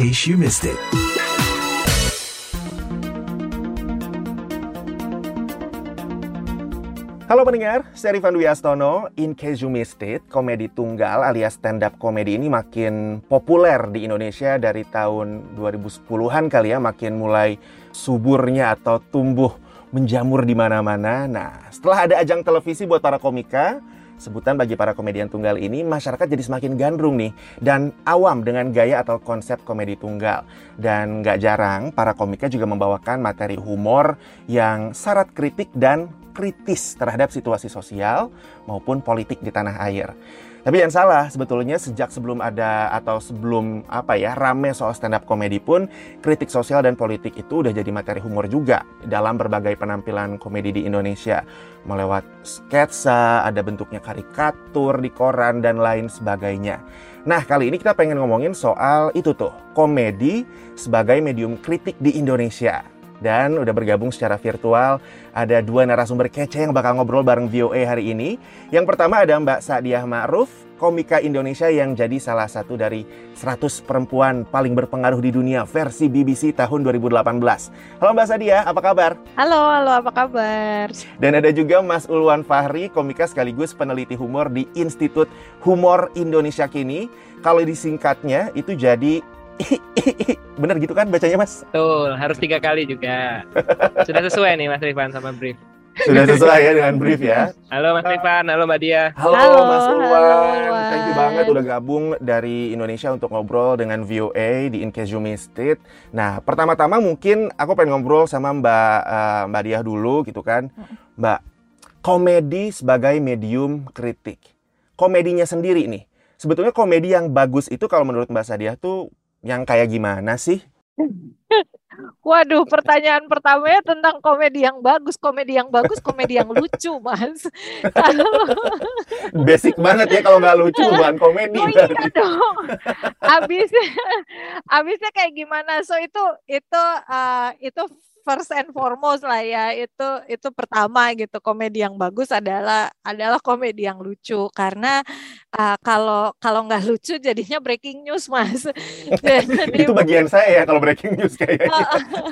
case you missed it. Halo pendengar, saya Rifan Dwi Astono. In case you missed it, komedi tunggal alias stand-up komedi ini makin populer di Indonesia dari tahun 2010-an kali ya, makin mulai suburnya atau tumbuh menjamur di mana-mana. Nah, setelah ada ajang televisi buat para komika, sebutan bagi para komedian tunggal ini, masyarakat jadi semakin gandrung nih dan awam dengan gaya atau konsep komedi tunggal. Dan gak jarang, para komika juga membawakan materi humor yang syarat kritik dan kritis terhadap situasi sosial maupun politik di tanah air. Tapi jangan salah, sebetulnya sejak sebelum ada atau sebelum rame soal stand up komedi pun, kritik sosial dan politik itu udah jadi materi humor juga dalam berbagai penampilan komedi di Indonesia. Melewat sketsa, ada bentuknya karikatur di koran dan lain sebagainya. Nah, kali ini kita pengen ngomongin soal itu tuh, komedi sebagai medium kritik di Indonesia. Dan udah bergabung secara virtual, ada dua narasumber kece yang bakal ngobrol bareng VOA hari ini. Yang pertama ada Mbak Sa'diah Ma'ruf, komika Indonesia yang jadi salah satu dari 100 perempuan paling berpengaruh di dunia versi BBC tahun 2018. Halo Mbak Sa'diah, apa kabar? Halo, apa kabar? Dan ada juga Mas Ulwan Fahri, komika sekaligus peneliti humor di Institut Humor Indonesia Kini. Kalau disingkatnya itu jadi bener gitu kan bacanya, Mas? Betul, harus 3 kali juga. Sudah sesuai nih Mas Rifan sama brief. Sudah sesuai ya dengan brief ya. Halo Mas Rifan, halo Mbak Dia. Halo Mas Ulwan. Ulwan. Thank you banget udah gabung dari Indonesia untuk ngobrol dengan VOA di In Case You Missed It. Nah, pertama-tama mungkin aku pengen ngobrol sama Mbak Diah dulu gitu kan. Mbak, komedi sebagai medium kritik. Komedinya sendiri nih. Sebetulnya komedi yang bagus itu kalau menurut Mbak Sa'diah tuh yang kayak gimana sih? Waduh, pertanyaan pertamanya tentang komedi yang bagus, komedi yang lucu, Mas. Basic banget ya, kalau nggak lucu bukan komedi. Oh iya dong. Abisnya kayak gimana? So itu first and foremost lah ya, itu pertama gitu. Komedi yang bagus adalah komedi yang lucu, karena kalau nggak lucu jadinya breaking news, Mas. Jadi Itu bagian saya ya kalau breaking news kayaknya.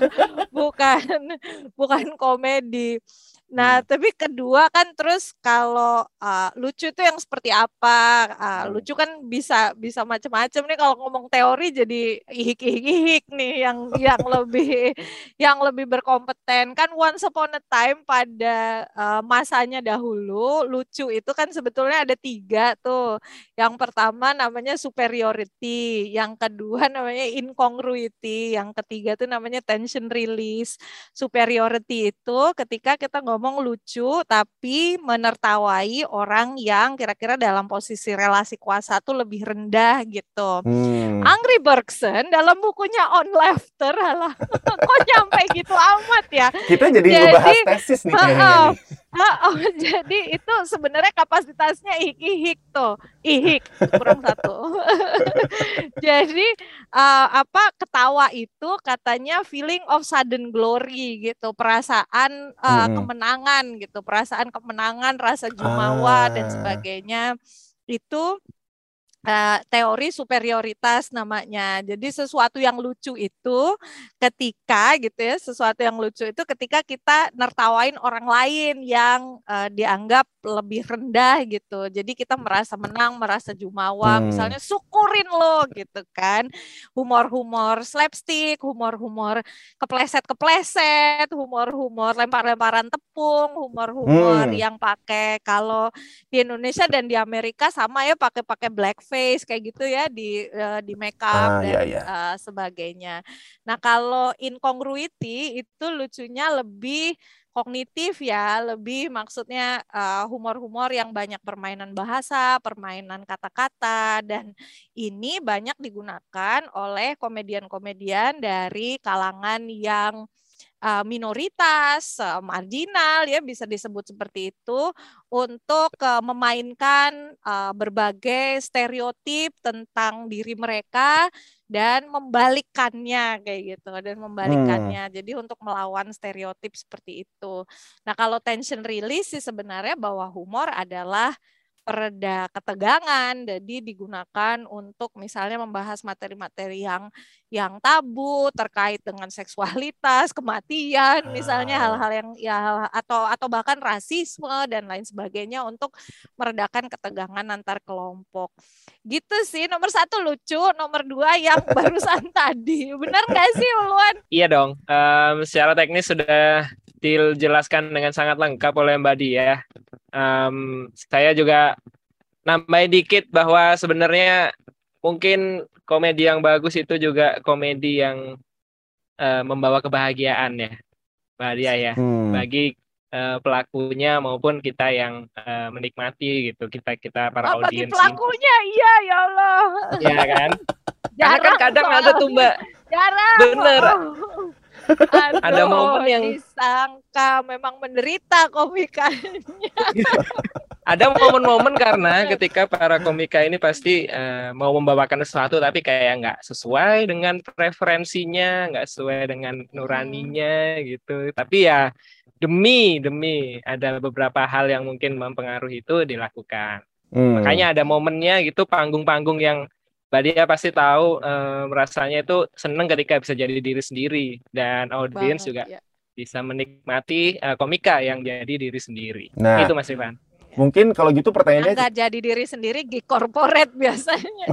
bukan komedi. Nah, tapi kedua kan terus kalau lucu itu yang seperti apa? Lucu kan bisa macam-macam nih. Kalau ngomong teori jadi ihik nih yang lebih berkompeten. Kan once upon a time pada masanya dahulu, lucu itu kan sebetulnya ada 3 tuh. Yang pertama namanya superiority, yang kedua namanya incongruity, yang ketiga tuh namanya tension release. Superiority itu ketika kita ngomong lucu tapi menertawai orang yang kira-kira dalam posisi relasi kuasa tuh lebih rendah gitu. Angry Bergson dalam bukunya On Laughter, kok nyampe gitu amat ya? Kita jadi ngebahas tesis nih kayaknya nih. Jadi itu sebenarnya kapasitasnya ihik tuh, ihik kurang 1. Jadi ketawa itu katanya feeling of sudden glory gitu, perasaan kemenangan gitu, perasaan kemenangan, rasa jumawa dan sebagainya. Itu teori superioritas namanya. Jadi sesuatu yang lucu itu ketika kita nertawain orang lain yang dianggap lebih rendah gitu. Jadi kita merasa menang, merasa jumawa. Misalnya syukurin lo gitu kan. Humor-humor slapstick, humor-humor kepleset-kepleset, humor-humor lempar-lemparan tepung, humor-humor yang pakai, kalau di Indonesia dan di Amerika sama ya, pakai blackface kayak gitu ya, di make up dan sebagainya. Nah, kalau incongruity itu lucunya lebih kognitif ya, lebih maksudnya humor-humor yang banyak permainan bahasa, permainan kata-kata, dan ini banyak digunakan oleh komedian-komedian dari kalangan yang minoritas, marginal ya, bisa disebut seperti itu, untuk memainkan berbagai stereotip tentang diri mereka dan membalikannya kayak gitu, jadi untuk melawan stereotip seperti itu. Nah, kalau tension release sih sebenarnya bahwa humor adalah pereda ketegangan, jadi digunakan untuk misalnya membahas materi-materi yang tabu terkait dengan seksualitas, kematian, misalnya hal-hal yang ya atau bahkan rasisme dan lain sebagainya untuk meredakan ketegangan antar kelompok. Gitu sih, nomor 1 lucu, nomor 2 yang barusan tadi. Benar nggak sih, Ulwan? Iya dong. Secara teknis sudah dijelaskan dengan sangat lengkap oleh Mbak Dia. Saya juga nambahin dikit bahwa sebenarnya mungkin komedi yang bagus itu juga komedi yang membawa kebahagiaan ya, Mbak Dia ya, bagi pelakunya maupun kita yang menikmati gitu, kita para Bagi audiens. pelakunya, iya ya Allah. Iya kan? Karena kan kadang ada tuh Mbak. Jarang. Bener. Aduh, ada momen yang disangka memang menderita komikanya. Ada momen-momen karena ketika para komika ini pasti mau membawakan sesuatu tapi kayak nggak sesuai dengan preferensinya, nggak sesuai dengan nuraninya gitu. Tapi ya demi ada beberapa hal yang mungkin mempengaruhi itu dilakukan. Makanya ada momennya gitu, panggung-panggung yang Mbak Dia pasti tahu, rasanya itu seneng ketika bisa jadi diri sendiri dan audiens juga bisa menikmati komika yang jadi diri sendiri. Itu Mas Rifan. Mungkin kalau gitu pertanyaannya nggak jadi diri sendiri, gig corporate biasanya.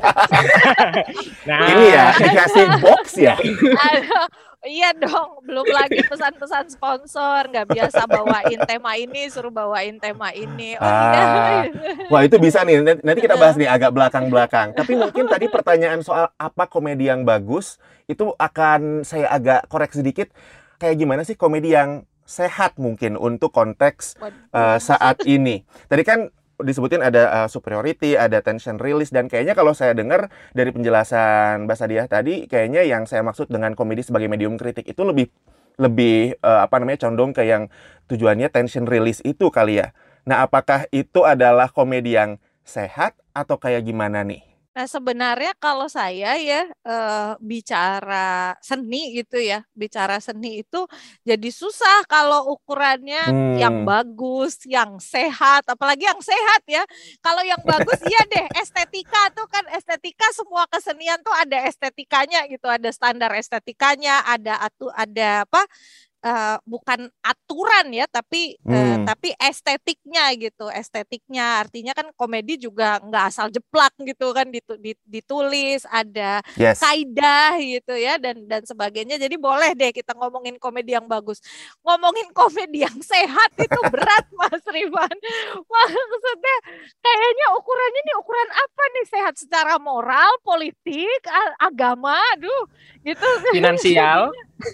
Nah, ini ya dikasih box ya. Aduh, iya dong, belum lagi pesan-pesan sponsor, nggak biasa bawain tema ini, suruh bawain tema ini. Iya. Wah itu bisa nih, nanti kita bahas nih agak belakang-belakang. Tapi mungkin tadi pertanyaan soal apa komedi yang bagus, itu akan saya agak koreksi sedikit. Kayak gimana sih komedi yang sehat mungkin untuk konteks saat ini. Tadi kan disebutin ada superiority, ada tension release, dan kayaknya kalau saya dengar dari penjelasan Mbak Sadiah tadi, kayaknya yang saya maksud dengan komedi sebagai medium kritik itu lebih condong ke yang tujuannya tension release itu kali ya. Nah, apakah itu adalah komedi yang sehat atau kayak gimana nih? Nah, sebenarnya kalau saya ya bicara seni gitu ya, bicara seni itu jadi susah kalau ukurannya yang bagus, yang sehat, apalagi yang sehat ya. Kalau yang bagus iya deh, estetika tuh kan, estetika semua kesenian tuh ada estetikanya gitu, ada standar estetikanya, ada apa? Bukan aturan ya, tapi estetiknya gitu, estetiknya artinya kan komedi juga nggak asal jeplak gitu kan, ditulis ada kaidah gitu ya dan sebagainya. Jadi boleh deh kita ngomongin komedi yang bagus. Ngomongin komedi yang sehat itu berat Mas Rifan. Maksudnya kayaknya ukurannya nih ukuran apa nih, sehat secara moral, politik, agama, aduh gitu. Finansial.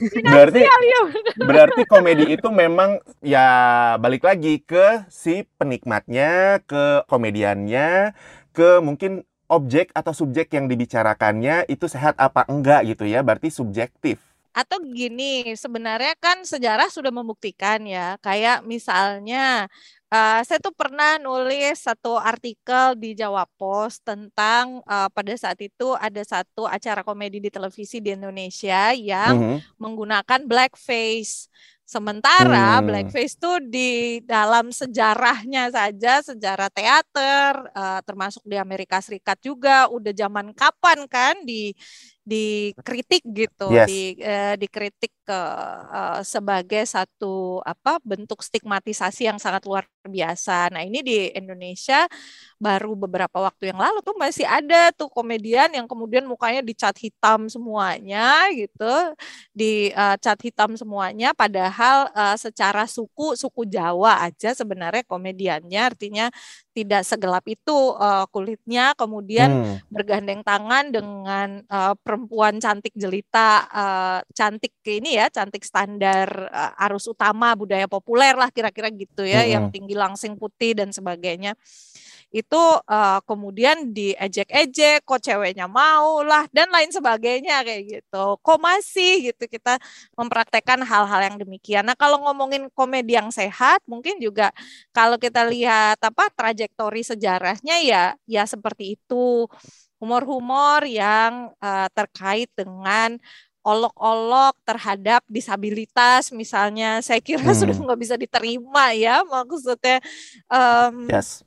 Berarti komedi itu memang ya balik lagi ke si penikmatnya, ke komediannya, ke mungkin objek atau subjek yang dibicarakannya itu sehat apa enggak gitu ya, berarti subjektif. Atau gini, sebenarnya kan sejarah sudah membuktikan ya, kayak misalnya saya tuh pernah nulis satu artikel di Jawa Post tentang pada saat itu ada satu acara komedi di televisi di Indonesia yang menggunakan blackface. Sementara blackface tuh di dalam sejarahnya saja, sejarah teater, termasuk di Amerika Serikat juga, udah zaman kapan kan dikritik gitu, dikritik sebagai satu bentuk stigmatisasi yang sangat luar biasa. Nah ini di Indonesia baru beberapa waktu yang lalu tuh masih ada tuh komedian yang kemudian mukanya dicat hitam semuanya gitu, dicat hitam semuanya, padahal secara suku Jawa aja sebenarnya komediannya, artinya tidak segelap itu kulitnya, kemudian bergandeng tangan dengan perempuan cantik jelita, cantik ini ya, cantik standar arus utama budaya populer lah kira-kira gitu ya, yang tinggi langsing putih dan sebagainya. Itu kemudian diejek-ejek, kok ceweknya mau lah dan lain sebagainya kayak gitu. Kok masih gitu kita mempraktekkan hal-hal yang demikian. Nah kalau ngomongin komedi yang sehat, mungkin juga kalau kita lihat trajektori sejarahnya ya seperti itu. Humor-humor yang terkait dengan olok-olok terhadap disabilitas misalnya, saya kira sudah nggak bisa diterima ya, maksudnya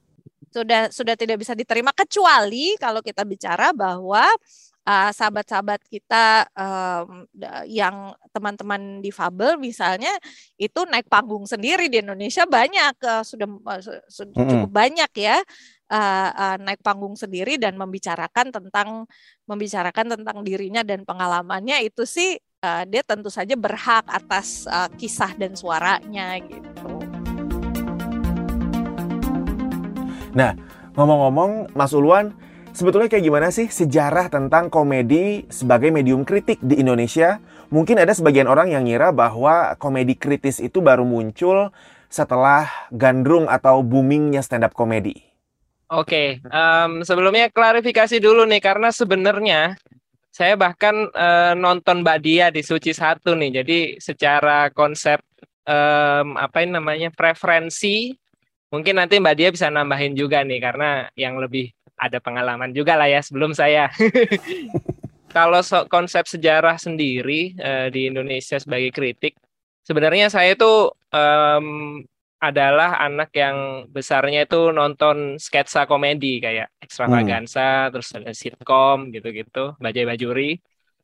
sudah tidak bisa diterima, kecuali kalau kita bicara bahwa sahabat-sahabat kita yang teman-teman difabel misalnya itu naik panggung sendiri di Indonesia banyak, sudah cukup banyak ya, naik panggung sendiri dan membicarakan tentang dirinya dan pengalamannya. Itu sih dia tentu saja berhak atas kisah dan suaranya gitu. Nah, ngomong-ngomong, Mas Ulwan, sebetulnya kayak gimana sih sejarah tentang komedi sebagai medium kritik di Indonesia? Mungkin ada sebagian orang yang ngira bahwa komedi kritis itu baru muncul setelah gandrung atau boomingnya stand up komedi. Oke, sebelumnya klarifikasi dulu nih, karena sebenarnya saya bahkan nonton Mbak Dia di Suci 1 nih. Jadi secara konsep preferensi, mungkin nanti Mbak Dia bisa nambahin juga nih, karena yang lebih ada pengalaman juga lah ya sebelum saya. Kalau konsep sejarah sendiri di Indonesia sebagai kritik, sebenarnya saya itu adalah anak yang besarnya itu nonton sketsa komedi kayak Extravaganza, terus ada sitkom gitu-gitu, Bajai Bajuri.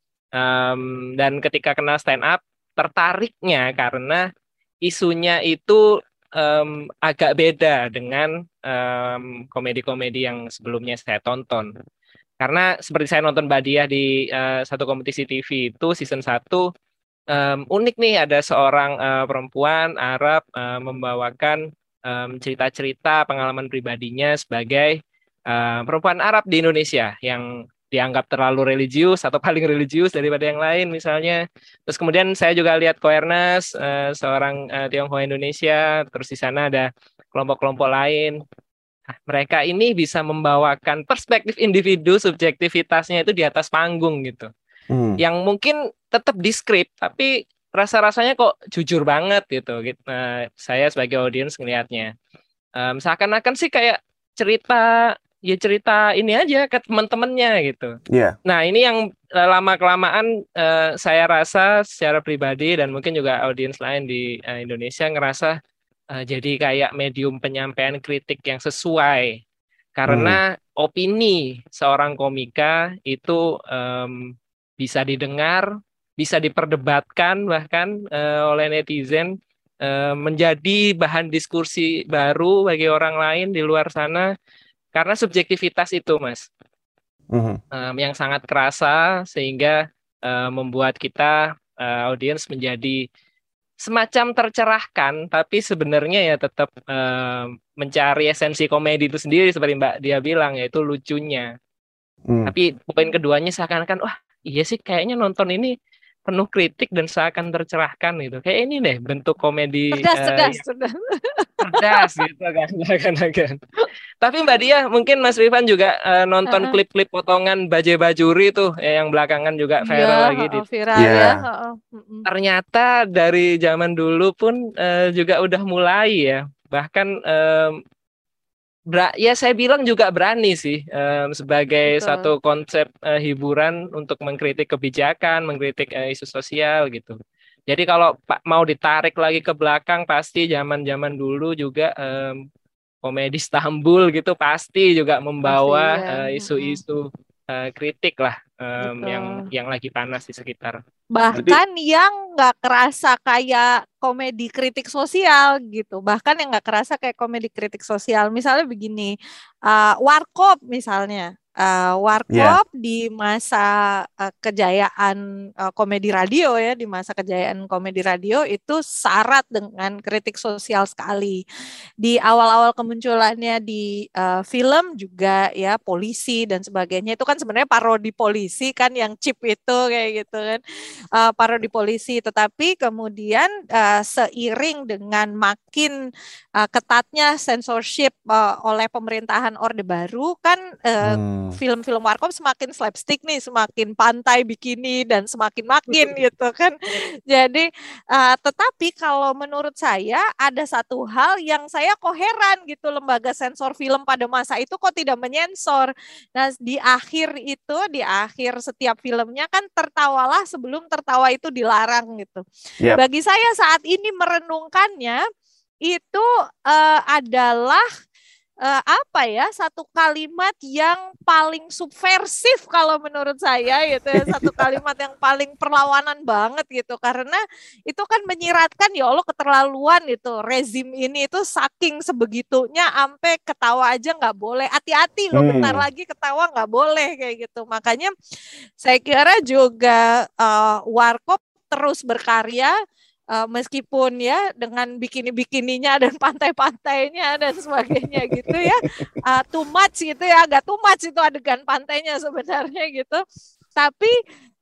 Dan ketika kenal stand up, tertariknya karena isunya itu agak beda dengan komedi-komedi yang sebelumnya saya tonton. Karena seperti saya nonton Mbak Diah di satu kompetisi TV itu season 1, unik nih, ada seorang perempuan Arab membawakan cerita-cerita pengalaman pribadinya sebagai perempuan Arab di Indonesia yang dianggap terlalu religius atau paling religius daripada yang lain misalnya. Terus kemudian saya juga lihat Koernas, seorang Tionghoa Indonesia, terus di sana ada kelompok-kelompok lain. Nah, mereka ini bisa membawakan perspektif individu, subjektivitasnya itu di atas panggung gitu. Yang mungkin tetap di skrip, tapi rasa-rasanya kok jujur banget gitu. Saya sebagai audiens ngelihatnya. Seakan-akan sih kayak cerita ini aja ke teman-temannya gitu. Yeah. Nah, ini yang lama-kelamaan saya rasa secara pribadi dan mungkin juga audiens lain di Indonesia ngerasa jadi kayak medium penyampaian kritik yang sesuai. Karena opini seorang komika itu bisa didengar, bisa diperdebatkan bahkan oleh netizen, menjadi bahan diskusi baru bagi orang lain di luar sana. Karena subjektivitas itu, Mas, yang sangat kerasa sehingga membuat kita audiens menjadi semacam tercerahkan, tapi sebenarnya ya tetap mencari esensi komedi itu sendiri seperti Mbak Dia bilang, yaitu lucunya. Tapi poin keduanya seakan-akan, wah iya sih kayaknya nonton ini penuh kritik dan seakan tercerahkan gitu. Kayak ini deh bentuk komedi cerdas gitu kan. Tapi Mbak Dia, mungkin Mas Rifan juga nonton klip-klip potongan Bajai Bajuri tuh yang belakangan juga viral lagi di viral ya. Ternyata dari zaman dulu pun juga udah mulai ya. Bahkan ya saya bilang juga berani sih sebagai satu konsep hiburan untuk mengkritik kebijakan, mengkritik isu sosial gitu. Jadi kalau mau ditarik lagi ke belakang, pasti zaman-zaman dulu juga komedi Istanbul gitu pasti juga membawa isu-isu kritik lah yang lagi panas di sekitar. Bahkan yang nggak kerasa kayak komedi kritik sosial gitu, bahkan yang nggak kerasa kayak komedi kritik sosial. Misalnya begini, Warkop misalnya. Warkop di masa kejayaan komedi radio ya, di masa kejayaan komedi radio itu syarat dengan kritik sosial sekali. Di awal-awal kemunculannya di film juga ya, polisi dan sebagainya itu kan sebenarnya parodi polisi kan, yang cheap itu kayak gitu kan, parodi polisi. Tetapi kemudian seiring dengan makin ketatnya censorship oleh pemerintahan Orde Baru kan, film-film Warkop semakin slapstick nih, semakin pantai bikini dan semakin gitu kan. Jadi tetapi kalau menurut saya ada satu hal yang saya kok heran gitu, lembaga sensor film pada masa itu kok tidak menyensor. Nah, di akhir setiap filmnya kan tertawalah sebelum tertawa itu dilarang gitu. Bagi saya saat ini merenungkannya itu adalah apa ya, satu kalimat yang paling subversif kalau menurut saya gitu ya, satu kalimat yang paling perlawanan banget gitu, karena itu kan menyiratkan ya Allah keterlaluan itu rezim ini itu saking sebegitunya sampai ketawa aja nggak boleh, hati-hati loh bentar lagi ketawa nggak boleh kayak gitu. Makanya saya kira juga Warkop terus berkarya. Meskipun ya dengan bikini-bikininya dan pantai-pantainya dan sebagainya gitu ya, too much gitu ya, agak too much itu adegan pantainya sebenarnya gitu. Tapi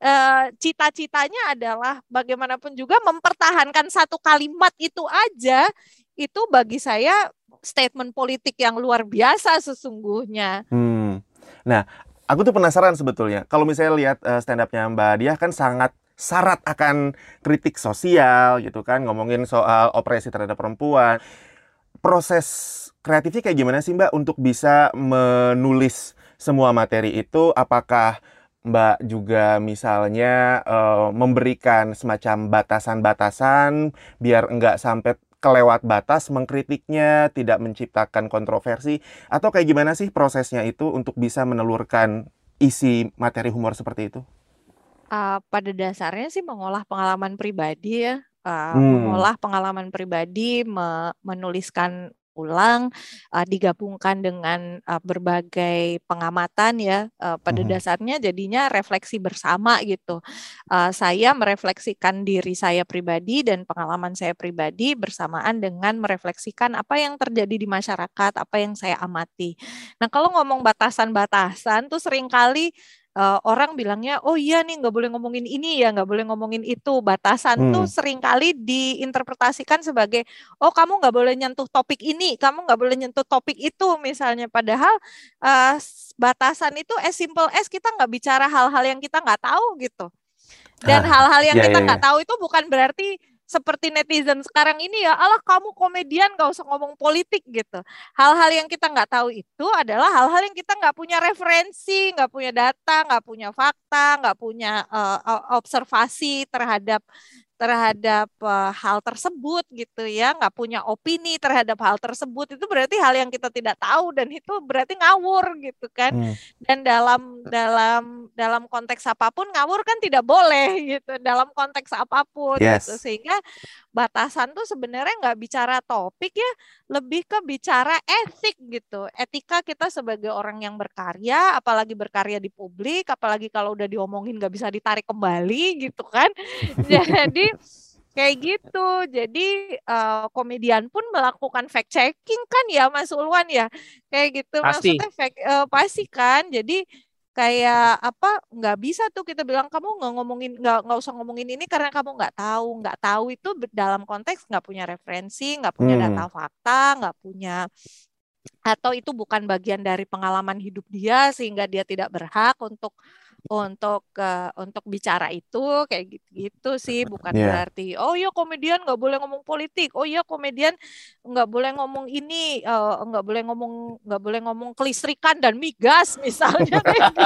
cita-citanya adalah bagaimanapun juga mempertahankan satu kalimat itu aja, itu bagi saya statement politik yang luar biasa sesungguhnya. Nah, aku tuh penasaran sebetulnya. Kalau misalnya lihat stand up-nya Mbak Diah kan sangat syarat akan kritik sosial gitu kan, ngomongin soal opresi terhadap perempuan. Proses kreatifnya kayak gimana sih Mbak untuk bisa menulis semua materi itu? Apakah Mbak juga misalnya memberikan semacam batasan-batasan biar nggak sampai kelewat batas mengkritiknya, tidak menciptakan kontroversi, atau kayak gimana sih prosesnya itu untuk bisa menelurkan isi materi humor seperti itu? Pada dasarnya sih mengolah pengalaman pribadi ya, mengolah pengalaman pribadi, menuliskan ulang, digabungkan dengan berbagai pengamatan ya, pada dasarnya jadinya refleksi bersama gitu. Saya merefleksikan diri saya pribadi dan pengalaman saya pribadi bersamaan dengan merefleksikan apa yang terjadi di masyarakat, apa yang saya amati. Nah kalau ngomong batasan-batasan tuh seringkali orang bilangnya, oh iya nih nggak boleh ngomongin ini ya, nggak boleh ngomongin itu. Batasan tuh seringkali diinterpretasikan sebagai, oh kamu nggak boleh nyentuh topik ini, kamu nggak boleh nyentuh topik itu misalnya. Padahal batasan itu as simple as kita nggak bicara hal-hal yang kita nggak tahu gitu. Dan hal-hal yang kita nggak tahu itu bukan berarti seperti netizen sekarang ini ya, alah kamu komedian gak usah ngomong politik gitu. Hal-hal yang kita nggak tahu itu adalah hal-hal yang kita nggak punya referensi, nggak punya data, nggak punya fakta, nggak punya observasi terhadap hal tersebut gitu ya, nggak punya opini terhadap hal tersebut, itu berarti hal yang kita tidak tahu dan itu berarti ngawur gitu kan. Dan dalam konteks apapun ngawur kan tidak boleh gitu, dalam konteks apapun gitu. Sehingga batasan tuh sebenarnya nggak bicara topik ya, lebih ke bicara etik gitu, etika kita sebagai orang yang berkarya, apalagi berkarya di publik, apalagi kalau udah diomongin nggak bisa ditarik kembali gitu kan. Jadi kayak gitu. Jadi komedian pun melakukan fact checking kan ya Mas Ulwan ya, kayak gitu. Pasti. Maksudnya pasti kan. Jadi kayak apa, nggak bisa tuh kita bilang kamu nggak usah ngomongin ini karena kamu nggak tahu itu dalam konteks nggak punya referensi, nggak punya data fakta, nggak punya, atau itu bukan bagian dari pengalaman hidup dia sehingga dia tidak berhak untuk bicara itu, kayak gitu sih. Bukan berarti oh iya komedian nggak boleh ngomong politik, oh iya komedian nggak boleh ngomong ini, nggak boleh ngomong kelistrikan dan migas misalnya.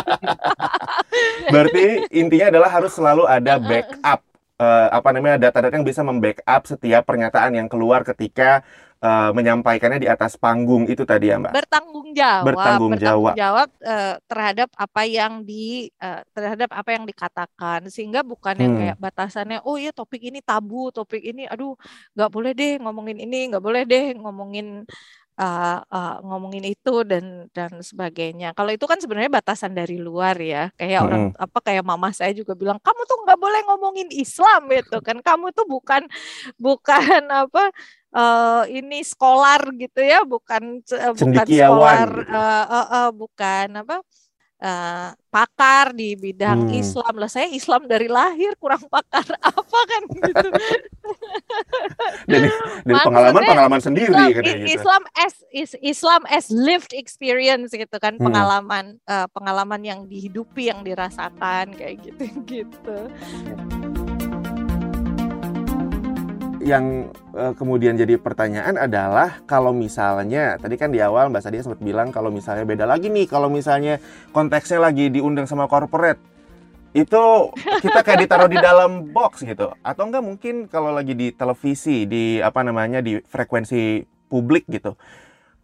Berarti intinya adalah harus selalu ada backup, data-data yang bisa membackup setiap pernyataan yang keluar ketika menyampaikannya di atas panggung itu tadi ya Mbak? Bertanggung jawab terhadap apa yang dikatakan, sehingga bukan yang kayak batasannya oh iya topik ini tabu, topik ini aduh nggak boleh deh ngomongin ini, nggak boleh deh ngomongin itu dan sebagainya. Kalau itu kan sebenarnya batasan dari luar ya, kayak orang kayak mama saya juga bilang kamu tuh nggak boleh ngomongin Islam gitu kan, kamu tuh bukan ini scholar gitu ya, bukan scholar, bukan pakar di bidang Islam. Lah saya Islam dari lahir, kurang pakar apa kan gitu. dari pengalaman sendiri Islam as lived experience gitu kan, pengalaman yang dihidupi, yang dirasakan kayak gitu. Yang kemudian jadi pertanyaan adalah kalau misalnya tadi kan di awal Mbak Sadia sempat bilang kalau misalnya beda lagi nih, kalau misalnya konteksnya lagi diundang sama corporate, itu kita kayak ditaruh di dalam box gitu, atau enggak mungkin kalau lagi di televisi, di di frekuensi publik gitu,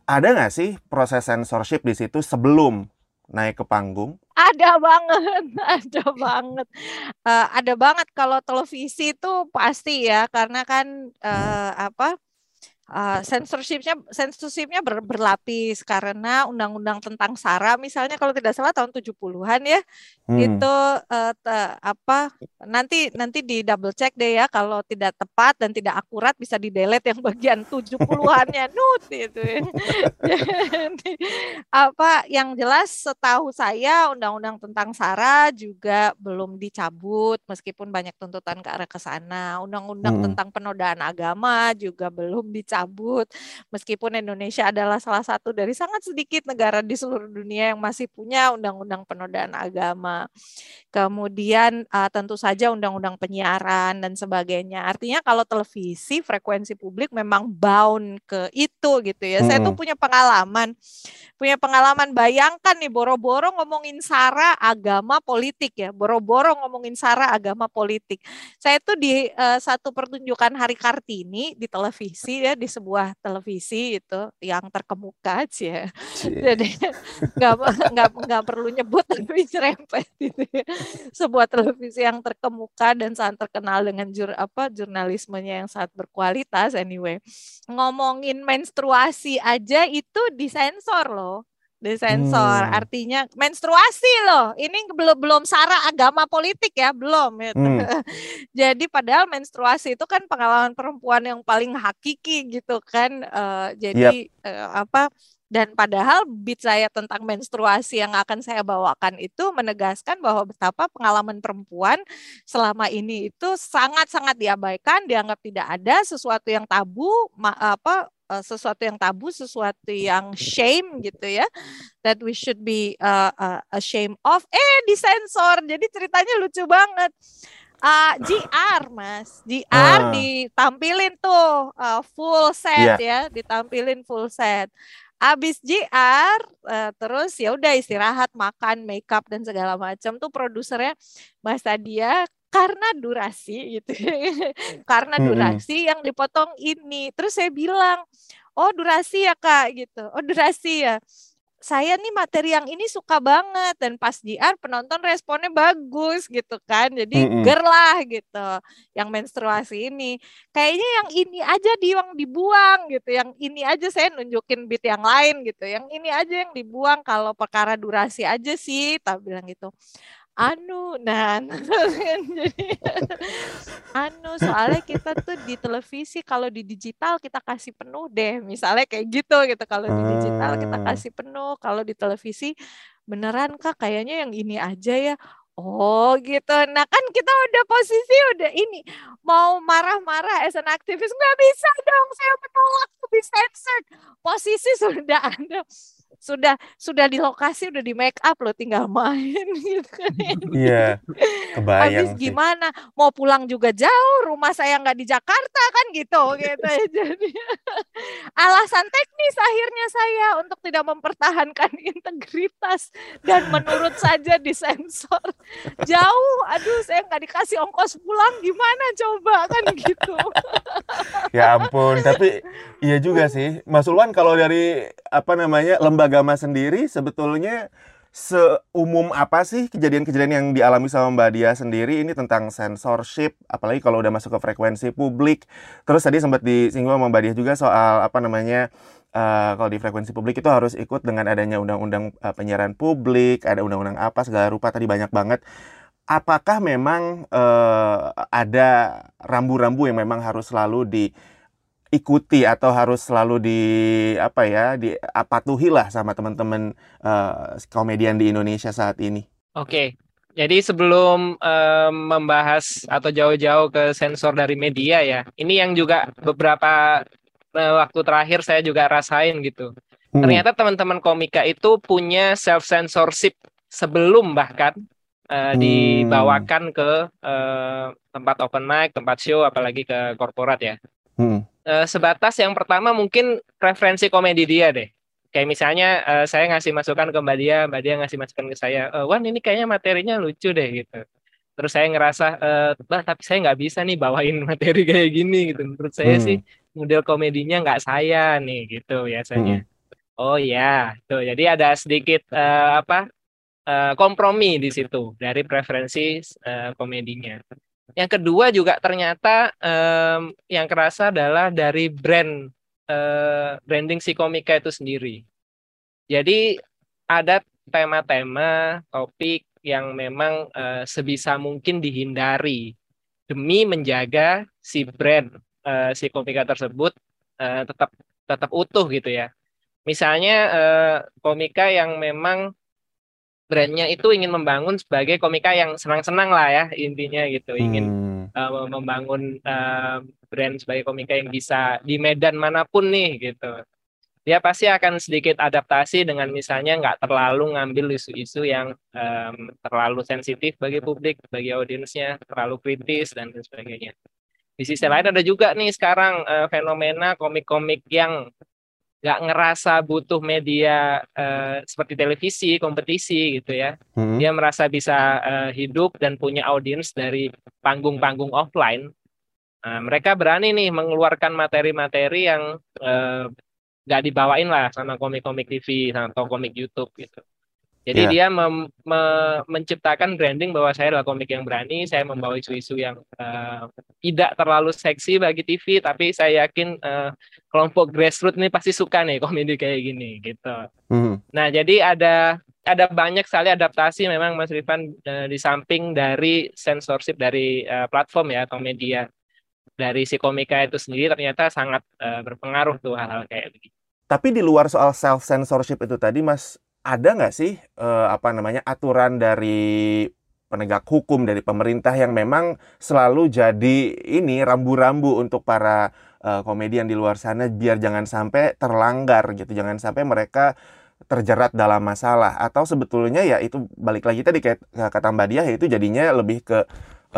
Ada nggak sih proses censorship di situ sebelum naik ke panggung? Ada banget, ada banget. Ada banget kalau televisi itu pasti ya, karena kan apa censorshipnya berlapis karena undang-undang tentang SARA misalnya kalau tidak salah tahun 70-an ya. Itu apa nanti di double check deh ya, kalau tidak tepat dan tidak akurat bisa di delete yang bagian 70-annya nut itu ya. Jadi, apa yang jelas setahu saya undang-undang tentang SARA juga belum dicabut meskipun banyak tuntutan ke arah ke sana. Undang-undang tentang penodaan agama juga belum dicabut meskipun Indonesia adalah salah satu dari sangat sedikit negara di seluruh dunia yang masih punya undang-undang penodaan agama. Kemudian tentu saja undang-undang penyiaran dan sebagainya. Artinya kalau televisi frekuensi publik memang bound ke itu gitu ya. Saya tuh punya pengalaman bayangkan nih boro-boro ngomongin SARA agama politik ya. Boro-boro ngomongin SARA agama politik. Saya tuh di satu pertunjukan Hari Kartini di televisi ya, di sebuah televisi itu yang terkemuka ya. Jadi nggak perlu nyebut tapi nyerempet gitu ya. Sebuah televisi yang terkemuka dan sangat terkenal dengan jurnalismenya yang sangat berkualitas anyway. Ngomongin menstruasi aja itu disensor loh. Disensor artinya menstruasi loh. Ini belum SARA agama politik ya, belum gitu. Jadi padahal menstruasi itu kan pengalaman perempuan yang paling hakiki gitu kan. Jadi apa dan padahal beat saya tentang menstruasi yang akan saya bawakan itu menegaskan bahwa betapa pengalaman perempuan selama ini itu sangat-sangat diabaikan, dianggap tidak ada, sesuatu yang tabu, sesuatu yang shame gitu ya, that we should be ashamed of, disensor. Jadi ceritanya lucu banget. GR Mas, GR ditampilin tuh full set ya, ditampilin full set. Abis GR terus ya udah istirahat, makan, makeup dan segala macam tuh produsernya Mas Tadia karena durasi gitu. Karena durasi yang dipotong ini. Terus saya bilang, "Oh, durasi ya, Kak." gitu. "Oh, durasi ya. Saya nih materi yang ini suka banget." Dan pas JR penonton responnya bagus gitu kan, jadi ger lah gitu yang menstruasi ini. Kayaknya yang ini aja yang dibuang gitu, yang ini aja saya nunjukin beat yang lain gitu, yang ini aja yang dibuang, kalau perkara durasi aja sih, tak bilang gitu. Nah jadi soalnya kita tuh di televisi, kalau di digital kita kasih penuh deh, misalnya kayak gitu kalau di digital kita kasih penuh, kalau di televisi beneran Kak kayaknya yang ini aja ya. Oh gitu. Nah kan kita udah posisi udah ini mau marah-marah as an aktivis, nggak bisa dong, saya menolak to be censored. Posisi sudah ada, sudah di lokasi, udah di make up loh, tinggal main gitu kan. Iya, kebayang Habis sih. gimana? Mau pulang juga jauh, rumah saya nggak di Jakarta kan gitu. Jadi alasan teknis akhirnya saya untuk tidak mempertahankan integritas dan menurut saja disensor. Jauh, aduh saya nggak dikasih ongkos pulang, gimana coba kan gitu. Ya ampun, tapi iya juga sih. Mas Ulwan, kalau dari lembaga Mas sendiri sebetulnya seumum apa sih kejadian-kejadian yang dialami sama Mbak Dia sendiri ini tentang censorship, apalagi kalau udah masuk ke frekuensi publik. Terus tadi sempat disinggung sama Mbak Dia juga soal kalau di frekuensi publik itu harus ikut dengan adanya undang-undang penyiaran publik, ada undang-undang apa segala rupa, tadi banyak banget. Apakah memang ada rambu-rambu yang memang harus selalu diikuti atau harus selalu dipatuhi lah sama teman-teman komedian di Indonesia saat ini? Oke, jadi sebelum membahas atau jauh-jauh ke sensor dari media ya, ini yang juga beberapa waktu terakhir saya juga rasain gitu. Ternyata teman-teman komika itu punya self-censorship sebelum bahkan dibawakan ke tempat open mic, tempat show, apalagi ke korporat ya. Sebatas yang pertama mungkin preferensi komedi dia deh. Kayak misalnya saya ngasih masukan ke Mbak Dia ngasih masukan ke saya, "Wan ini kayaknya materinya lucu deh," gitu. Terus saya ngerasa, tapi saya nggak bisa nih bawain materi kayak gini gitu. Menurut saya sih model komedinya nggak saya nih gitu biasanya. Oh ya, tuh. Jadi ada sedikit kompromi di situ dari preferensi komedinya. Yang kedua juga ternyata yang kerasa adalah dari branding si komika itu sendiri. Jadi ada tema-tema, topik yang memang sebisa mungkin dihindari demi menjaga si brand si komika tersebut tetap tetap utuh gitu ya. Misalnya komika yang memang brandnya itu ingin membangun sebagai komika yang senang-senang lah ya intinya gitu, ingin membangun brand sebagai komika yang bisa di medan manapun nih gitu. Dia pasti akan sedikit adaptasi dengan misalnya nggak terlalu ngambil isu-isu yang terlalu sensitif bagi publik, bagi audiensnya, terlalu kritis dan lain sebagainya. Di sisi lain ada juga nih sekarang fenomena komik-komik yang nggak ngerasa butuh media seperti televisi, kompetisi gitu ya. Dia merasa bisa hidup dan punya audiens dari panggung-panggung offline. Mereka berani nih mengeluarkan materi-materi yang nggak dibawain lah sama komik-komik TV atau komik YouTube gitu. Jadi dia menciptakan branding bahwa saya adalah komik yang berani, saya membawa isu-isu yang tidak terlalu seksi bagi TV, tapi saya yakin kelompok grassroots ini pasti suka nih komedi kayak gini gitu. Nah, jadi ada banyak sekali adaptasi memang Mas Rifan di samping dari censorship dari platform ya atau media dari si komika itu sendiri ternyata sangat berpengaruh tuh hal-hal kayak begini. Tapi di luar soal self censorship itu tadi, Mas, ada nggak sih aturan dari penegak hukum, dari pemerintah yang memang selalu jadi ini rambu-rambu untuk para komedian di luar sana biar jangan sampai terlanggar gitu, jangan sampai mereka terjerat dalam masalah? Atau sebetulnya ya itu balik lagi tadi kayak kata Mbak Diah, ya itu jadinya lebih ke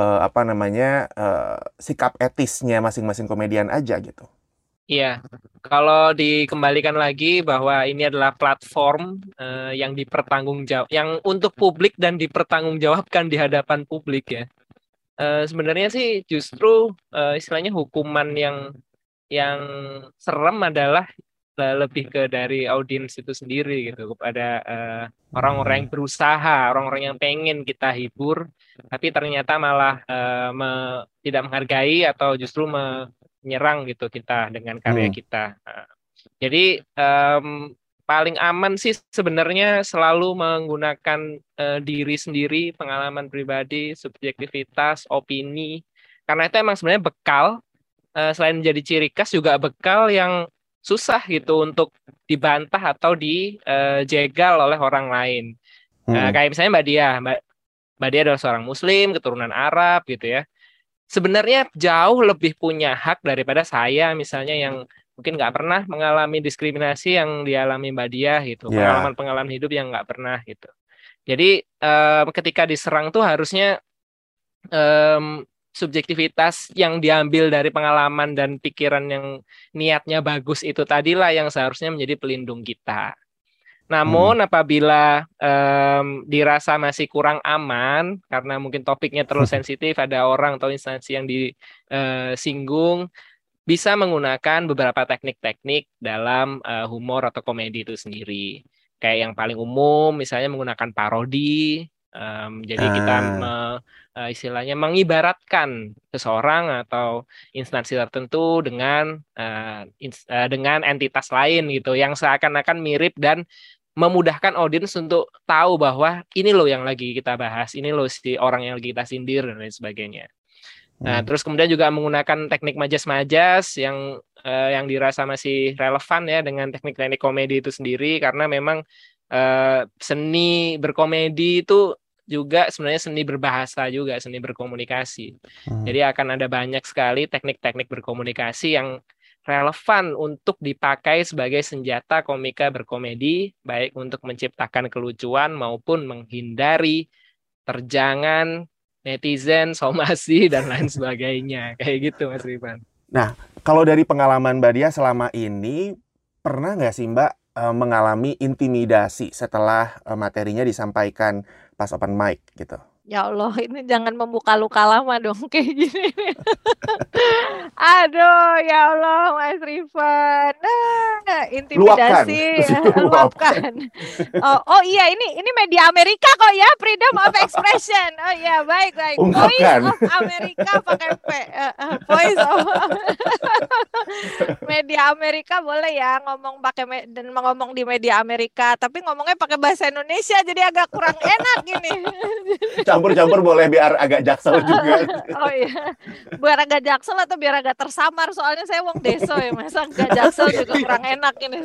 sikap etisnya masing-masing komedian aja gitu. Iya, kalau dikembalikan lagi bahwa ini adalah platform yang yang untuk publik dan dipertanggungjawabkan di hadapan publik ya. Sebenarnya sih justru istilahnya hukuman yang serem adalah lebih ke dari audiens itu sendiri gitu kepada orang-orang yang berusaha, orang-orang yang pengen kita hibur, tapi ternyata malah tidak menghargai atau justru menyerang gitu kita dengan karya kita. Jadi paling aman sih sebenarnya selalu menggunakan diri sendiri, pengalaman pribadi, subjektivitas, opini. Karena itu emang sebenarnya bekal, selain menjadi ciri khas juga bekal yang susah gitu untuk dibantah atau dijegal oleh orang lain. Kayak misalnya Mbak Dia adalah seorang Muslim, keturunan Arab gitu ya. Sebenarnya jauh lebih punya hak daripada saya misalnya yang mungkin nggak pernah mengalami diskriminasi yang dialami Mbak Diah gitu, pengalaman-pengalaman hidup yang nggak pernah gitu. Jadi ketika diserang tuh harusnya subjektivitas yang diambil dari pengalaman dan pikiran yang niatnya bagus itu tadilah yang seharusnya menjadi pelindung kita. Namun apabila dirasa masih kurang aman karena mungkin topiknya terlalu sensitif, ada orang atau instansi yang disinggung, bisa menggunakan beberapa teknik-teknik dalam humor atau komedi itu sendiri. Kayak yang paling umum, misalnya menggunakan parodi. Jadi kita istilahnya mengibaratkan seseorang atau instansi tertentu dengan entitas lain gitu, yang seakan-akan mirip dan memudahkan audiens untuk tahu bahwa ini loh yang lagi kita bahas, ini loh si orang yang lagi kita sindir dan lain sebagainya. Nah, terus kemudian juga menggunakan teknik majas-majas yang dirasa masih relevan ya dengan teknik-teknik komedi itu sendiri, karena memang seni berkomedi itu juga sebenarnya seni berbahasa juga, seni berkomunikasi. Jadi akan ada banyak sekali teknik-teknik berkomunikasi yang relevan untuk dipakai sebagai senjata komika berkomedi, baik untuk menciptakan kelucuan maupun menghindari terjangan netizen, somasi, dan lain sebagainya. Kayak gitu, Mas Rifan. Nah, kalau dari pengalaman Mbak Diah selama ini, pernah nggak sih Mbak mengalami intimidasi setelah materinya disampaikan pas open mic gitu? Ya Allah, ini jangan membuka luka lama dong kayak gini. Aduh, ya Allah, Mas Rifan. Nah, Luapkan. intimidasi, Luapkan. luapkan. Oh iya, ini media Amerika kok ya, Freedom of Expression. Oh iya, baik. Voice Ungkapkan. of America pakai P. Voice of media Amerika boleh ya ngomong pakai dan ngomong di media Amerika, tapi ngomongnya pakai bahasa Indonesia jadi agak kurang enak gini. Campur-campur boleh biar agak jaksel juga. Oh iya, biar agak jaksel atau biar agak tersamar, soalnya saya wong deso ya, masa agak jaksel juga kurang enak ini.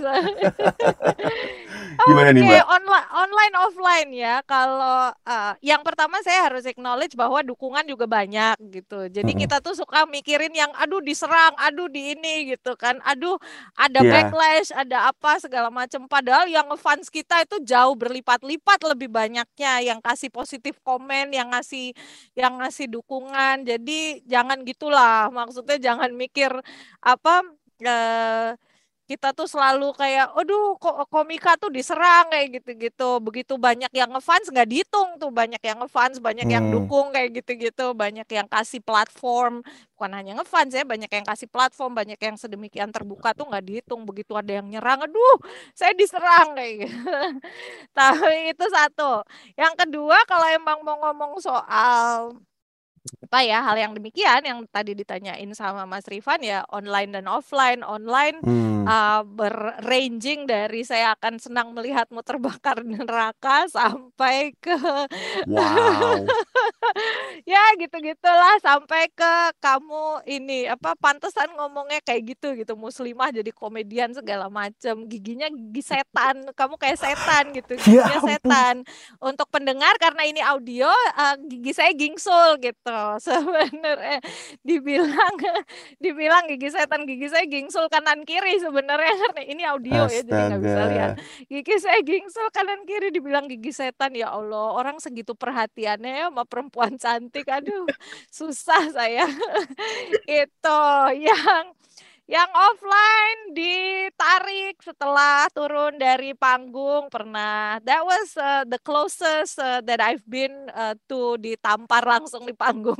Gimana nih, Oke, Mbak? online offline ya. Kalau yang pertama saya harus acknowledge bahwa dukungan juga banyak gitu. Jadi Mm-mm. kita tuh suka mikirin yang aduh diserang, aduh di ini gitu kan. Aduh ada Iya. backlash, ada apa segala macam. Padahal yang ngefans kita itu jauh berlipat-lipat lebih banyaknya yang kasih positif komen, yang ngasih dukungan. Jadi jangan gitulah. Maksudnya jangan mikir apa eh, kita tuh selalu kayak, aduh kok komika tuh diserang kayak gitu-gitu. Begitu banyak yang ngefans nggak dihitung tuh, banyak yang ngefans, banyak yang Hmm. dukung kayak gitu-gitu, banyak yang kasih platform, bukan hanya ngefans ya, banyak yang kasih platform, banyak yang sedemikian terbuka tuh nggak dihitung. Begitu ada yang nyerang, aduh saya diserang kayak gitu. Tapi itu satu. Yang kedua, kalau emang mau ngomong soal apa ya hal yang demikian yang tadi ditanyain sama Mas Rifan ya, online dan online Hmm. berranging dari saya akan senang melihatmu terbakar di neraka sampai ke Wow. ya gitu-gitulah, sampai ke kamu ini apa pantesan ngomongnya kayak gitu muslimah jadi komedian segala macem, giginya gigi setan, kamu kayak setan gitu, Ya giginya ampun. setan. Untuk pendengar karena ini audio, gigi saya gingsul gitu sebenarnya, dibilang dibilang gigi setan, gigi saya gingsul kanan kiri sebenarnya karena ini audio ya jadi nggak bisa lihat. Astaga. Gigi saya gingsul kanan kiri dibilang gigi setan. Ya Allah, orang segitu perhatiannya ya sama perempuan cantik. Aduh, susah saya. Itu yang offline ditarik setelah turun dari panggung pernah. That was the closest that I've been to ditampar langsung di panggung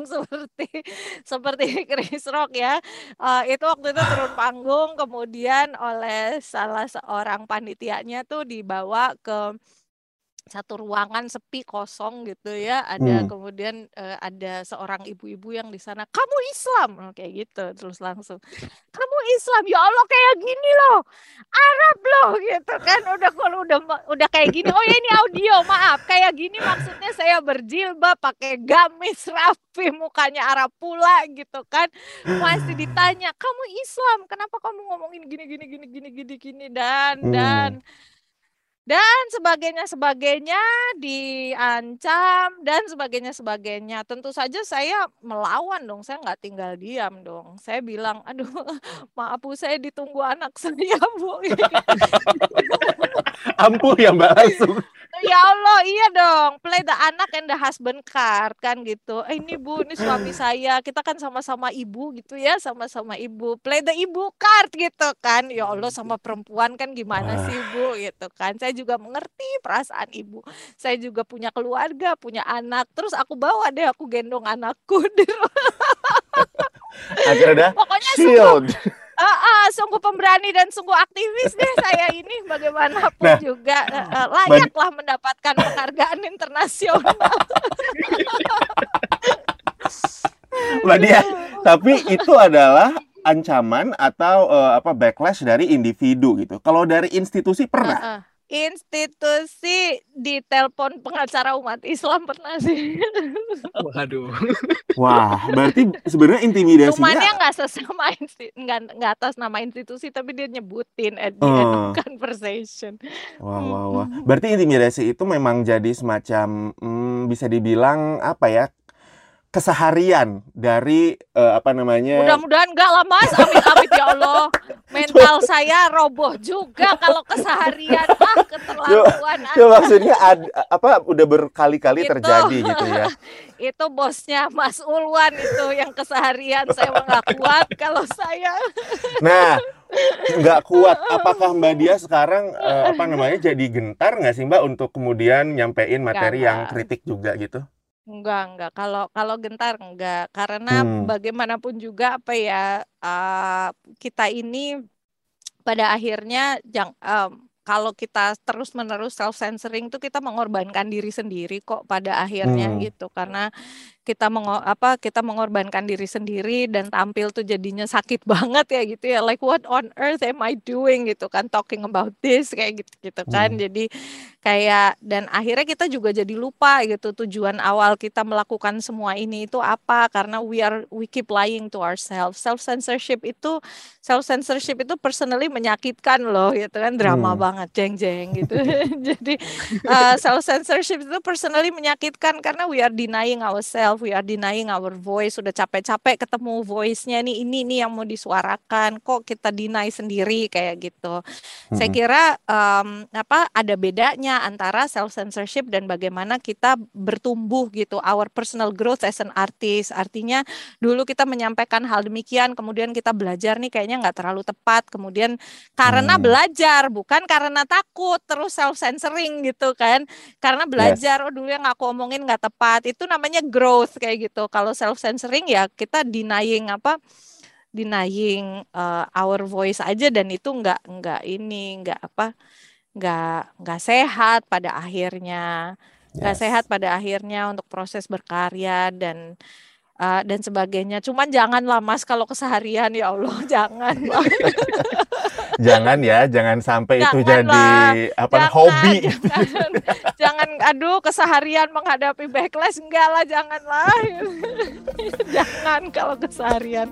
seperti Chris Rock ya. Itu waktu itu turun panggung kemudian oleh salah seorang panitianya tuh dibawa ke satu ruangan sepi kosong gitu ya, ada Hmm. kemudian ada seorang ibu-ibu yang di sana, kamu Islam. Kayak gitu, terus langsung kamu Islam, ya Allah kayak gini loh, Arab loh gitu kan. Kalau udah kayak gini, oh ya ini audio maaf, kayak gini maksudnya saya berjilbab pakai gamis rapi, mukanya Arab pula gitu kan, masih ditanya kamu Islam, kenapa kamu ngomongin gini Hmm. dan sebagainya diancam dan sebagainya. Tentu saja saya melawan dong, saya nggak tinggal diam dong. Saya bilang, aduh maaf Bu, saya ditunggu anak saya Bu. Ampuh ya Mbak langsung. Ya Allah, iya dong, play the anak and the husband card kan gitu. Ini Bu, ini suami saya, kita kan sama-sama ibu gitu ya, sama-sama ibu, play the ibu card gitu kan. Ya Allah, sama perempuan kan gimana sih Bu gitu kan. Saya juga mengerti perasaan ibu, saya juga punya keluarga, punya anak, terus aku bawa deh, aku gendong anakku di Akhirnya pokoknya shield. sungguh pemberani dan sungguh aktivis deh saya ini, bagaimanapun Nah, juga layaklah mendapatkan penghargaan internasional. Mbak Dia, tapi itu adalah ancaman atau backlash dari individu gitu. Kalau dari institusi pernah? Institusi ditelepon pengacara umat Islam pernah sih. Waduh. Wah, berarti sebenarnya Cuman intimidasinya. ya nggak sesama nggak atas nama institusi, tapi dia nyebutin at the end of conversation. Wah. Berarti intimidasi itu memang jadi semacam bisa dibilang apa ya? Keseharian dari Mudah-mudahan enggak lah Mas, amit-amit ya Allah. Mental saya roboh juga kalau keseharian, keterlaluan. Maksudnya udah berkali-kali Itu. terjadi gitu ya. Itu bosnya Mas Ulwan itu yang keseharian, saya nggak kuat kalau saya. Nah, nggak kuat. Apakah Mbak Dia sekarang jadi gentar nggak sih Mbak untuk kemudian nyampein materi yang kritik juga gitu? Enggak. Kalau kalau Gentar enggak, karena Hmm, bagaimanapun juga apa ya, kita ini pada akhirnya kalau kita terus-menerus self censoring tuh kita mengorbankan diri sendiri kok pada akhirnya hmm, gitu. Karena kita mengorbankan diri sendiri dan tampil tuh jadinya sakit banget ya gitu ya, like what on earth am I doing gitu kan, talking about this kayak gitu gitu kan. hmm, Jadi kayak, dan akhirnya kita juga jadi lupa gitu tujuan awal kita melakukan semua ini itu apa, karena we keep lying to ourselves. Self censorship itu personally menyakitkan loh gitu kan, drama hmm. banget jeng jeng gitu. Jadi self censorship itu personally menyakitkan karena we are denying ourselves, we are denying our voice. Sudah capek-capek ketemu voice-nya nih, ini nih yang mau disuarakan, kok kita deny sendiri kayak gitu. Saya Hmm. kira ada bedanya antara self censorship dan bagaimana kita bertumbuh gitu, our personal growth as an artist. Artinya dulu kita menyampaikan hal demikian, kemudian kita belajar nih kayaknya nggak terlalu tepat, kemudian karena Hmm. belajar bukan karena takut terus self censoring gitu kan, karena Yes. belajar, oh dulu yang aku omongin nggak tepat, itu namanya growth kayak gitu. Kalau self censoring ya kita denying our voice aja, dan itu nggak sehat pada akhirnya, nggak sehat Yes. pada akhirnya untuk proses berkarya dan sebagainya. Cuman janganlah Mas kalau keseharian, ya Allah janganlah. Jangan ya, jangan sampai itu jadi Janganlah, apa jangan, hobi. jangan, jangan, aduh keseharian menghadapi backlash, enggak lah, janganlah. Jangan kalau keseharian.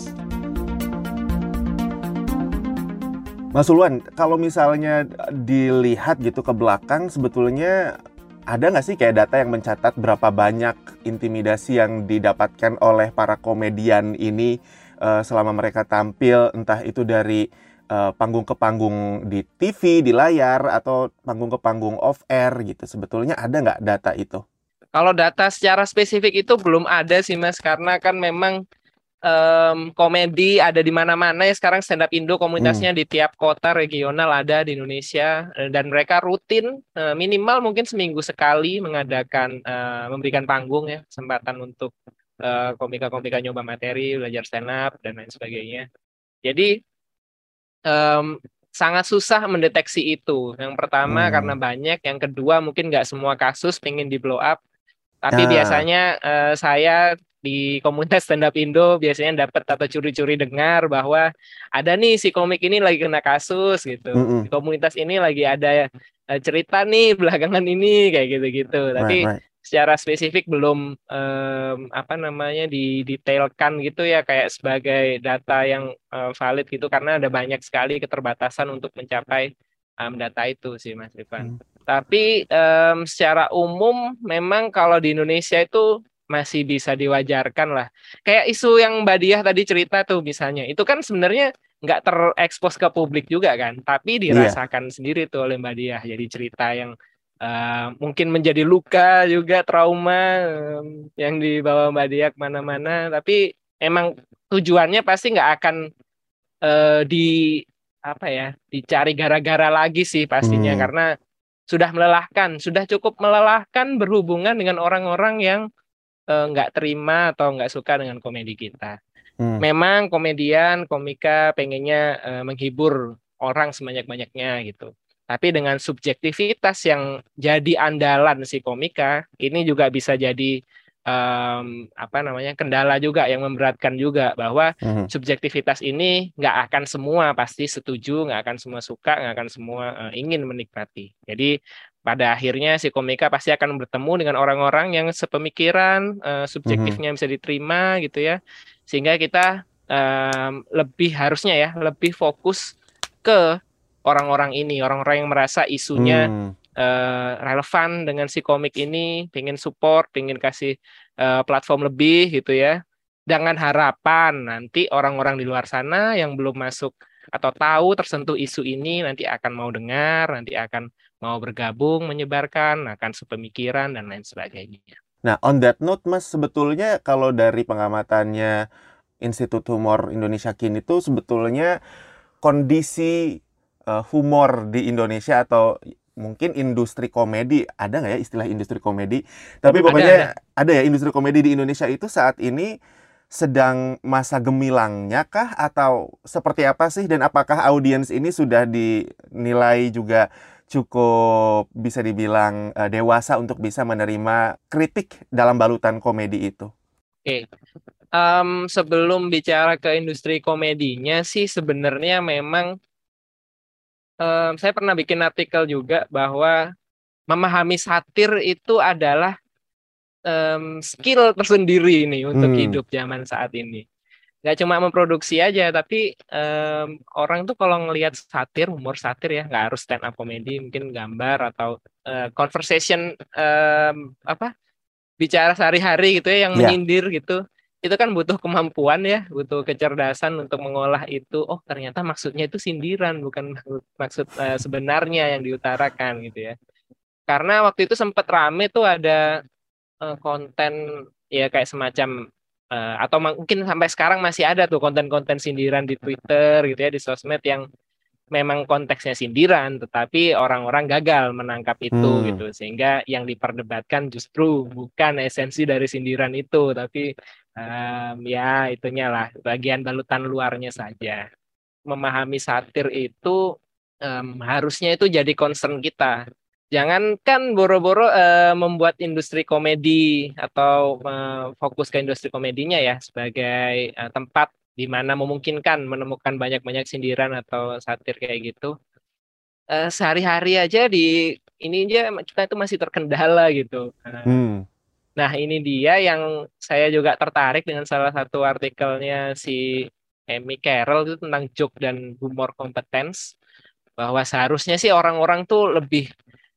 Mas Ulwan, kalau misalnya dilihat gitu ke belakang, sebetulnya ada nggak sih kayak data yang mencatat berapa banyak intimidasi yang didapatkan oleh para komedian ini selama mereka tampil, entah itu dari panggung ke panggung di TV, di layar, atau panggung ke panggung off air gitu. Sebetulnya ada nggak data itu? Kalau data secara spesifik itu belum ada sih Mas, karena kan memang komedi ada di mana-mana ya sekarang. Stand up Indo Hmm. komunitasnya di tiap kota regional ada di Indonesia, dan mereka rutin minimal mungkin seminggu sekali memberikan panggung ya, kesempatan untuk komika-komika nyoba materi, belajar stand up dan lain sebagainya. Jadi em, sangat susah mendeteksi itu. Yang pertama karena Hmm. banyak, yang kedua mungkin nggak semua kasus pengen di blow up. Tapi Nah. biasanya saya di komunitas stand up Indo biasanya dapat atau curi-curi dengar bahwa ada nih si komik ini lagi kena kasus gitu. Di Mm-mm. komunitas ini lagi ada cerita nih belakangan ini kayak gitu-gitu. Right, Tapi right. secara spesifik belum didetailkan gitu ya, kayak sebagai data yang valid gitu, karena ada banyak sekali keterbatasan untuk mencapai data itu sih Mas Rifan. Hmm. Tapi secara umum memang kalau di Indonesia itu masih bisa diwajarkan lah. Kayak isu yang Mbak Diah tadi cerita tuh misalnya, itu kan sebenarnya nggak terekspos ke publik juga kan, tapi Iya. dirasakan sendiri tuh oleh Mbak Diah. Jadi cerita yang mungkin menjadi luka juga, trauma yang dibawa Mbak Diah kemana-mana. Tapi emang tujuannya pasti nggak akan di apa ya, dicari gara-gara lagi sih pastinya, Hmm. karena sudah melelahkan, sudah cukup melelahkan berhubungan dengan orang-orang yang nggak terima atau nggak suka dengan komedi kita. Hmm. Memang komedian, komika pengennya menghibur orang sebanyak-banyaknya gitu. Tapi dengan subjektivitas yang jadi andalan si komika, ini juga bisa jadi kendala juga yang memberatkan juga, bahwa Hmm. subjektivitas ini nggak akan semua pasti setuju, nggak akan semua suka, nggak akan semua ingin menikmati. Jadi pada akhirnya si komika pasti akan bertemu dengan orang-orang yang sepemikiran, Hmm. subjektifnya bisa diterima gitu ya, sehingga kita lebih harusnya ya lebih fokus ke orang-orang ini, orang-orang yang merasa isunya Hmm. relevan dengan si komik ini, pengen support, pengen kasih platform lebih gitu ya. Dengan harapan nanti orang-orang di luar sana yang belum masuk atau tahu tersentuh isu ini nanti akan mau dengar, nanti akan mau bergabung, menyebarkan, akan sepemikiran dan lain sebagainya. Nah, on that note, Mas, sebetulnya kalau dari pengamatannya Institut Humor Indonesia Kini itu sebetulnya kondisi humor di Indonesia atau mungkin industri komedi, ada nggak ya istilah industri komedi? Tapi pokoknya ada ya industri komedi di Indonesia itu saat ini sedang masa gemilangnya kah atau seperti apa sih? Dan apakah audiens ini sudah dinilai juga cukup bisa dibilang dewasa untuk bisa menerima kritik dalam balutan komedi itu? Oke. Sebelum bicara ke industri komedinya sih sebenarnya memang saya pernah bikin artikel juga bahwa memahami satir itu adalah skill tersendiri nih untuk hidup zaman saat ini. Gak cuma memproduksi aja, tapi orang tuh kalau ngelihat satir, humor satir ya, nggak harus stand up comedy, mungkin gambar atau conversation bicara sehari-hari gitu ya, yang menyindir gitu. Itu kan butuh kemampuan ya, butuh kecerdasan untuk mengolah itu. Oh, ternyata maksudnya itu sindiran, bukan maksud sebenarnya yang diutarakan gitu ya. Karena waktu itu sempat rame tuh ada konten ya kayak semacam atau mungkin sampai sekarang masih ada tuh konten-konten sindiran di Twitter gitu ya, di sosmed yang memang konteksnya sindiran, tetapi orang-orang gagal menangkap itu gitu, sehingga yang diperdebatkan justru bukan esensi dari sindiran itu, tapi ya itunya lah bagian balutan luarnya saja. Memahami satir itu harusnya itu jadi concern kita. Jangankan boro-boro membuat industri komedi atau fokus ke industri komedinya ya sebagai tempat di mana memungkinkan menemukan banyak-banyak sindiran atau satir kayak gitu. Sehari-hari aja di ini aja kita itu masih terkendala gitu. Nah ini dia yang saya juga tertarik dengan salah satu artikelnya si Amy Carroll itu tentang joke dan humor competence, bahwa seharusnya sih orang-orang tuh lebih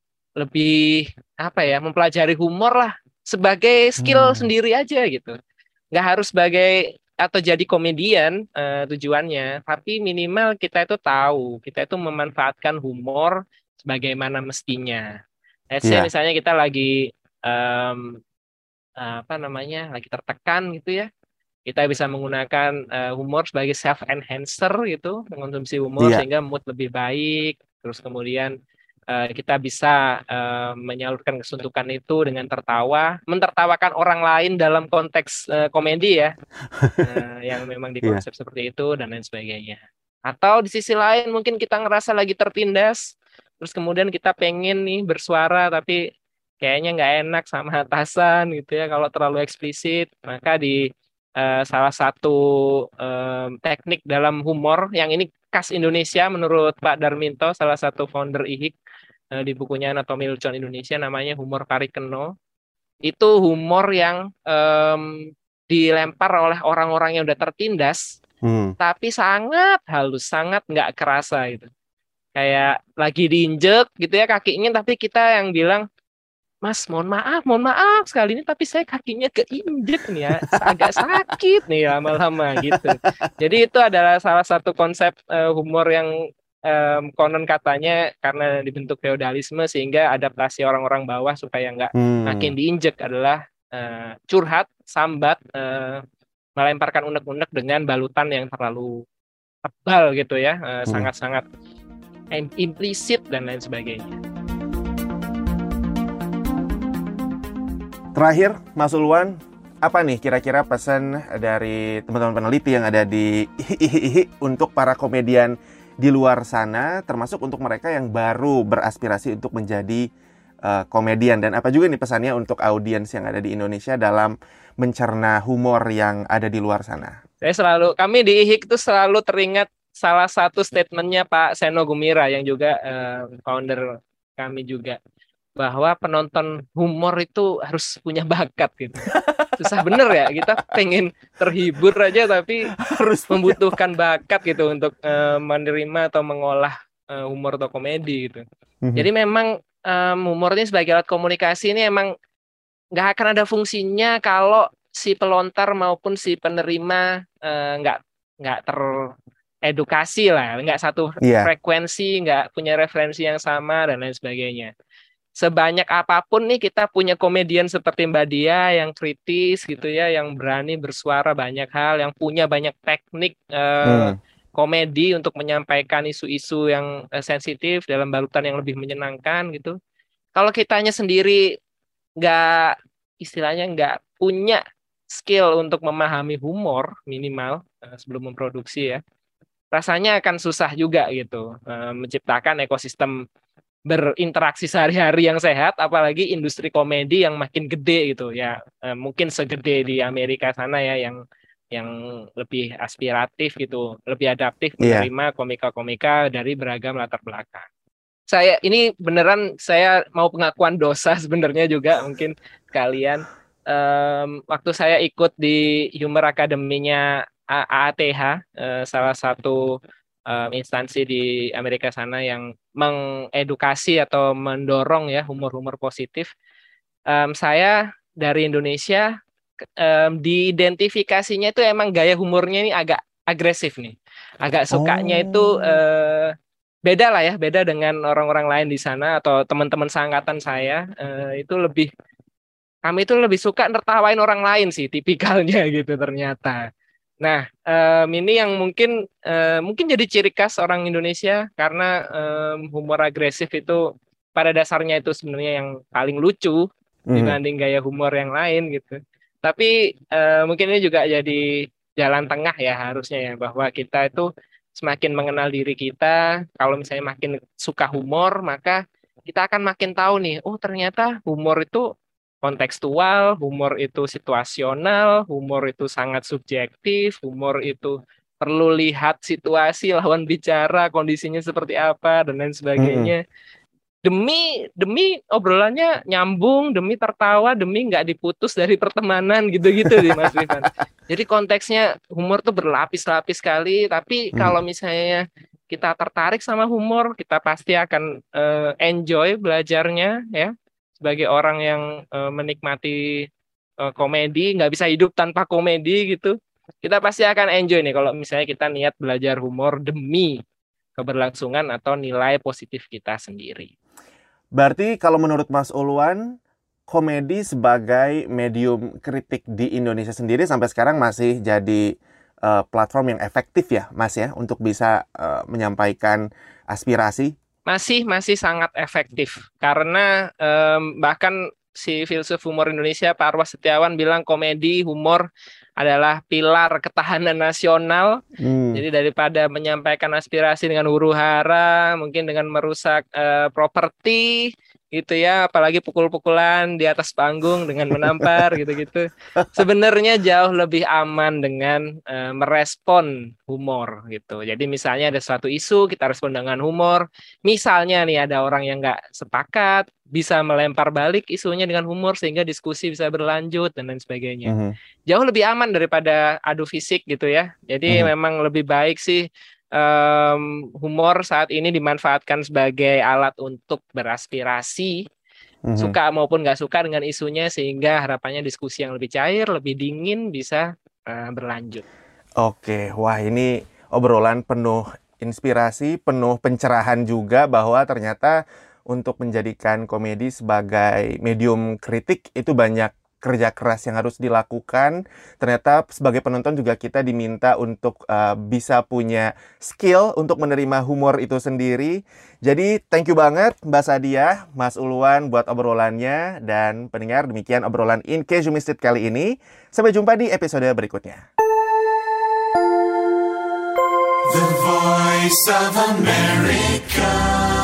apa ya, mempelajari humor lah sebagai skill sendiri aja gitu. Nggak harus sebagai atau jadi komedian tujuannya, tapi minimal kita itu tahu, kita itu memanfaatkan humor sebagaimana mestinya. Let's say misalnya kita lagi lagi tertekan gitu ya, kita bisa menggunakan humor sebagai self enhancer gitu, mengkonsumsi humor sehingga mood lebih baik. Terus kemudian kita bisa menyalurkan kesuntukan itu dengan tertawa, mentertawakan orang lain dalam konteks komedi ya, yang memang dikonsep seperti itu dan lain sebagainya. Atau di sisi lain mungkin kita ngerasa lagi tertindas, terus kemudian kita pengen nih bersuara tapi kayaknya nggak enak sama atasan gitu ya kalau terlalu eksplisit, maka di salah satu teknik dalam humor yang ini khas Indonesia menurut Pak Darminto, salah satu founder IHIK, di bukunya Anatomi Lelucon Indonesia, namanya humor Karikeno. Itu humor yang dilempar oleh orang-orang yang udah tertindas, tapi sangat halus, sangat nggak kerasa gitu. Kayak lagi diinjek gitu ya kakinya, tapi kita yang bilang, Mas, mohon maaf sekali ini, tapi saya kakinya keinjek nih ya, agak sakit nih lama-lama gitu. Jadi itu adalah salah satu konsep humor yang konon katanya karena dibentuk feodalisme sehingga adaptasi orang-orang bawah supaya nggak makin diinjek adalah curhat, sambat, melemparkan unek-unek dengan balutan yang terlalu tebal gitu ya, sangat-sangat implisit dan lain sebagainya. Terakhir, Mas Ulwan, apa nih kira-kira pesan dari teman-teman peneliti yang ada di IHI untuk para komedian di luar sana, termasuk untuk mereka yang baru beraspirasi untuk menjadi komedian, dan apa juga nih pesannya untuk audiens yang ada di Indonesia dalam mencerna humor yang ada di luar sana? Kami di IHIK itu selalu teringat salah satu statementnya Pak Seno Gumira yang juga founder kami juga, bahwa penonton humor itu harus punya bakat gitu. Susah bener ya, kita pengen terhibur aja tapi harus membutuhkan bakat gitu untuk menerima atau mengolah humor atau komedi gitu. Jadi memang humor ini sebagai alat komunikasi ini emang nggak akan ada fungsinya kalau si pelontar maupun si penerima nggak teredukasi lah, nggak satu frekuensi, nggak punya referensi yang sama dan lain sebagainya. Sebanyak apapun nih kita punya komedian seperti Mbak Dia yang kritis gitu ya, yang berani bersuara banyak hal, yang punya banyak teknik komedi untuk menyampaikan isu-isu yang sensitif dalam balutan yang lebih menyenangkan gitu. Kalau kitanya sendiri nggak, istilahnya nggak punya skill untuk memahami humor minimal sebelum memproduksi ya, rasanya akan susah juga gitu menciptakan ekosistem berinteraksi sehari-hari yang sehat, apalagi industri komedi yang makin gede gitu ya, mungkin segede di Amerika sana ya, yang lebih aspiratif gitu, lebih adaptif menerima komika-komika dari beragam latar belakang. Saya ini beneran saya mau pengakuan dosa sebenarnya juga mungkin kalian. Waktu saya ikut di Humor Academy-nya AATH, salah satu instansi di Amerika sana yang mengedukasi atau mendorong ya humor-humor positif. Saya dari Indonesia, diidentifikasinya itu emang gaya humornya ini agak agresif nih, agak sukanya itu beda lah ya, beda dengan orang-orang lain di sana atau teman-teman seangkatan saya. Kami itu lebih suka nertawain orang lain sih tipikalnya gitu ternyata. Nah, ini yang mungkin jadi ciri khas orang Indonesia karena humor agresif itu pada dasarnya itu sebenarnya yang paling lucu dibanding gaya humor yang lain gitu. Tapi mungkin ini juga jadi jalan tengah ya harusnya ya, bahwa kita itu semakin mengenal diri kita. Kalau misalnya makin suka humor, maka kita akan makin tahu nih, oh ternyata humor itu kontekstual, humor itu situasional, humor itu sangat subjektif, humor itu perlu lihat situasi lawan bicara, kondisinya seperti apa dan lain sebagainya. Demi obrolannya nyambung, demi tertawa, demi nggak diputus dari pertemanan gitu-gitu nih Mas Rifan. Jadi konteksnya humor tuh berlapis-lapis sekali, tapi kalau misalnya kita tertarik sama humor, kita pasti akan enjoy belajarnya ya. Sebagai orang yang menikmati komedi, nggak bisa hidup tanpa komedi gitu, kita pasti akan enjoy nih kalau misalnya kita niat belajar humor demi keberlangsungan atau nilai positif kita sendiri. Berarti kalau menurut Mas Ulwan, komedi sebagai medium kritik di Indonesia sendiri sampai sekarang masih jadi platform yang efektif ya Mas ya, untuk bisa menyampaikan aspirasi? Masih sangat efektif karena bahkan si filsuf humor Indonesia Pak Arwah Setiawan bilang komedi humor adalah pilar ketahanan nasional. Jadi daripada menyampaikan aspirasi dengan huru-hara, mungkin dengan merusak properti gitu ya, apalagi pukul-pukulan di atas panggung dengan menampar gitu-gitu. Sebenarnya jauh lebih aman dengan merespon humor gitu. Jadi misalnya ada suatu isu, kita respon dengan humor. Misalnya nih ada orang yang nggak sepakat, bisa melempar balik isunya dengan humor sehingga diskusi bisa berlanjut dan lain sebagainya. Jauh lebih aman daripada adu fisik gitu ya. Jadi memang lebih baik sih humor saat ini dimanfaatkan sebagai alat untuk beraspirasi, suka maupun nggak suka dengan isunya, sehingga harapannya diskusi yang lebih cair, lebih dingin bisa berlanjut. Oke, wah ini obrolan penuh inspirasi, penuh pencerahan juga bahwa ternyata untuk menjadikan komedi sebagai medium kritik itu banyak kerja keras yang harus dilakukan. Ternyata sebagai penonton juga kita diminta untuk bisa punya skill untuk menerima humor itu sendiri. Jadi thank you banget Mbak Sadia, Mas Ulwan buat obrolannya. Dan pendengar, demikian obrolan In Case You Missed It kali ini. Sampai jumpa di episode berikutnya. The Voice of America.